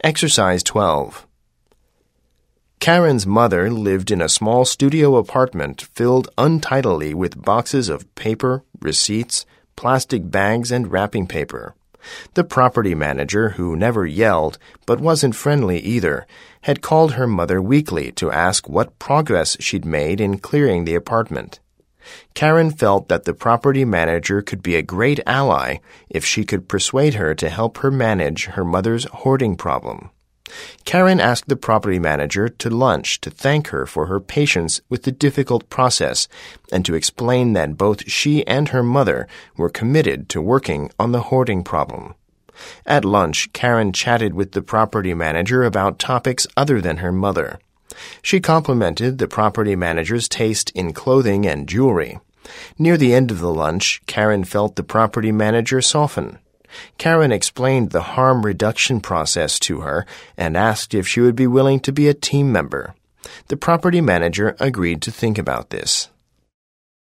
Exercise 12. Karen's mother lived in a small studio apartment filled untidily with boxes of paper, receipts, plastic bags, and wrapping paper. The property manager, who never yelled but wasn't friendly either, had called her mother weekly to ask what progress she'd made in clearing the apartment. Karen felt that the property manager could be a great ally if she could persuade her to help her manage her mother's hoarding problem. Karen asked the property manager to lunch to thank her for her patience with the difficult process and to explain that both she and her mother were committed to working on the hoarding problem. At lunch, Karen chatted with the property manager about topics other than her mother. She complimented the property manager's taste in clothing and jewelry. Near the end of the lunch, Karen felt the property manager soften. Karen explained the harm reduction process to her and asked if she would be willing to be a team member. The property manager agreed to think about this.